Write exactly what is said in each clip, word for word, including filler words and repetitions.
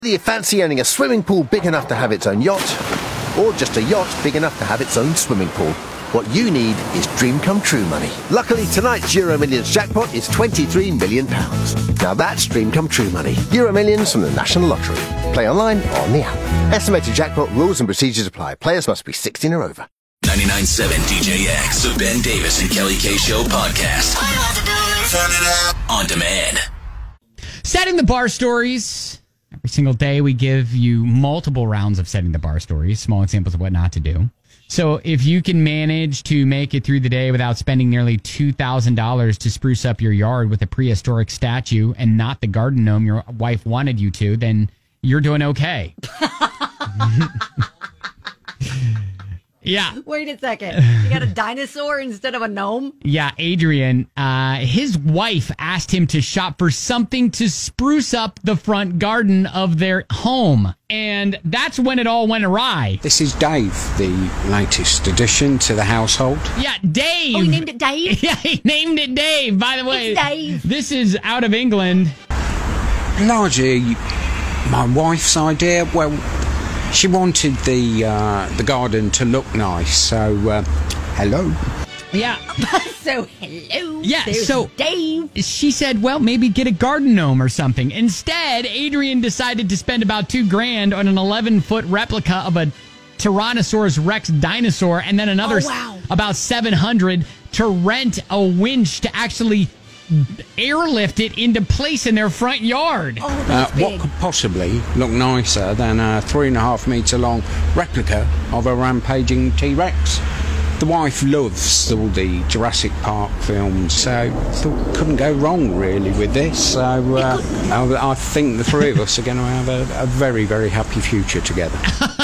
Whether you fancy owning a swimming pool big enough to have its own yacht, or just a yacht big enough to have its own swimming pool, what you need is dream come true money. Luckily, tonight's Euro Millions jackpot is twenty-three million pounds. Now that's dream come true money. Euro Millions from the National Lottery. Play online or on the app. Estimated jackpot rules and procedures apply. Players must be sixteen or over. ninety-nine point seven D J X, the Ben Davis and Kelly K Show podcast. All you have to do is turn it up. On demand. Setting the bar stories. Every single day we give you multiple rounds of setting the bar stories, small examples of what not to do. So if you can manage to make it through the day without spending nearly two thousand dollars to spruce up your yard with a prehistoric statue and not the garden gnome your wife wanted you to, then you're doing okay. Yeah. Wait a second. You got a dinosaur instead of a gnome? Yeah, Adrian, uh, his wife asked him to shop for something to spruce up the front garden of their home. And that's when it all went awry. This is Dave, the latest addition to the household. Yeah, Dave. Oh, he named it Dave? Yeah, he named it Dave, by the way. It's Dave. This is out of England. Largely my wife's idea. Well, she wanted the uh, the garden to look nice, so uh, hello. Yeah. So, hello. Yeah, There's so Dave. She said, well, maybe get a garden gnome or something. Instead, Adrian decided to spend about two grand on an eleven-foot replica of a Tyrannosaurus Rex dinosaur, and then another Oh, wow. about seven hundred to rent a winch to actually airlift it into place in their front yard. Oh, Uh, that's what big. could possibly look nicer than a three and a half metre long replica of a rampaging T-Rex? The wife loves all the Jurassic Park films, so thought couldn't go wrong really with this. So uh, I, I think the three of us are going to have a, a very, very happy future together.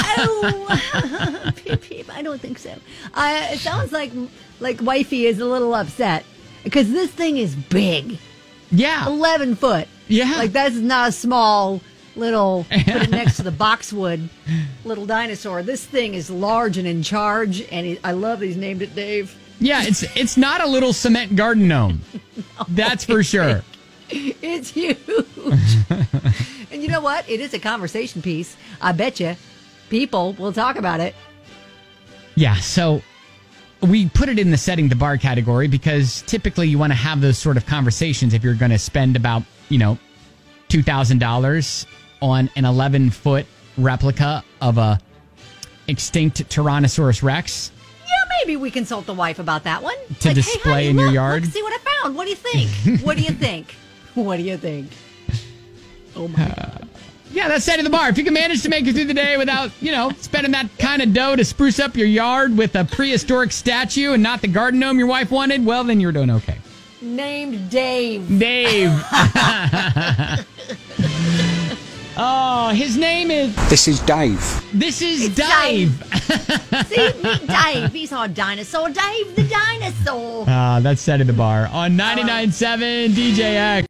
Oh, peep, peep. I don't think so. Uh, it sounds like like wifey is a little upset because this thing is big, Yeah. eleven foot. Yeah. Like that's not a small little. Put it next to the boxwood little dinosaur. This thing is large and in charge, and he, I love that he's named it Dave. Yeah, it's it's not a little cement garden gnome. That's for sure. It's huge. And you know what? It is a conversation piece. I bet you people will talk about it. Yeah, so we put it in the setting the bar category because typically you want to have those sort of conversations if you're going to spend about, you know, two thousand dollars on an eleven-foot replica of a extinct Tyrannosaurus Rex. Yeah, maybe we consult the wife about that one. To Like, display hey, honey, in your look, yard? Look, see what I found. What do you think? What do you think? What do you think? Oh, my God. Yeah, that's setting the bar. If you can manage to make it through the day without, you know, spending that kind of dough to spruce up your yard with a prehistoric statue and not the garden gnome your wife wanted, well, then you're doing okay. Named Dave. Dave. Oh, his name is... This is Dave. This is It's Dave. See, meet Dave. He's our dinosaur. Dave the dinosaur. Ah, that's setting the bar on ninety-nine point seven D J X.